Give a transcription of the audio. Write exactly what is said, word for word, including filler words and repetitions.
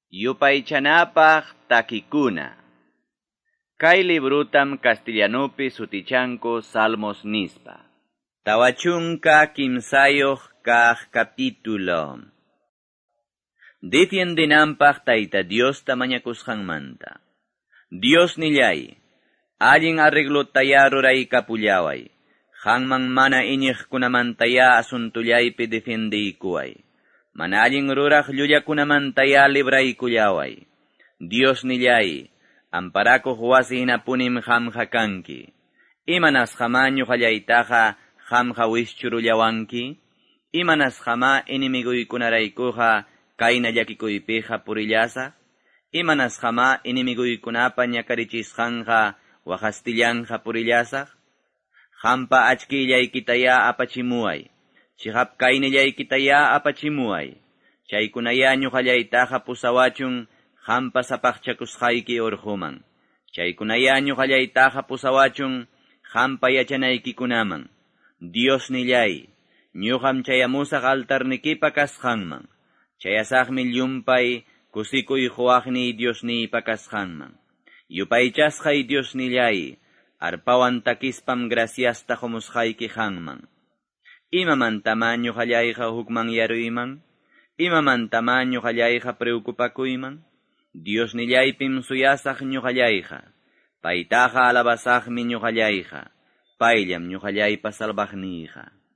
Yupaychanapaq takikuna. Kay librutam castellanopi sutichanku Salmos nispa. Tawachunka kimsayoq kaq capítulo. Defiendinampaq Tayta Diosta mañakusqanmanta. Dios nillay, allin arreglotaya ruraykapullaway. Qanman mana iñiqkunamantaya asuntullaypi defendiykuway. Mana allin ruraq llullakunamantaya libraykullaway. Dios nillay, amparakuq wasi hinapunim qamqa kanki. Imanas qama ñuqallaytaqa qamqa wischurulllawanki. Imanas qama inimiguykunaraykuqa kayna llakikuypiqa purillasaq. Imanas qama inimiguykunapa ñakarichisqanqa waqastillanqa purillasaq. Qampa achkillaykitaya apachimuway. Chihap kaynillaykitaya apachimuway. Chaykunaya ñuqallaytaqa pusawachun qampa sapaqchakusqayki urhuman. Chaykunaya ñuqallaytaqa pusawachun qampa yachanaykikunaman. Dios nillay, ñuqam chayamusaq altarnikipa kasqanman. Chayasaqmi llumpay kusikuy huaqni Diosnipa kasqanman. Yupaychasqay Dios nillay, arpawan takispam graciasta humusqayki qanman. Imamantama ñuqallayqa hukman yaruyman, imamantama ñuqallayqa preocupakuyman. Dios nillaypim suyasaq ñuqallayqa, paytaqa alabasaqmi ñuqallayqa, payllam ñuqallaypa salvaqniyqa.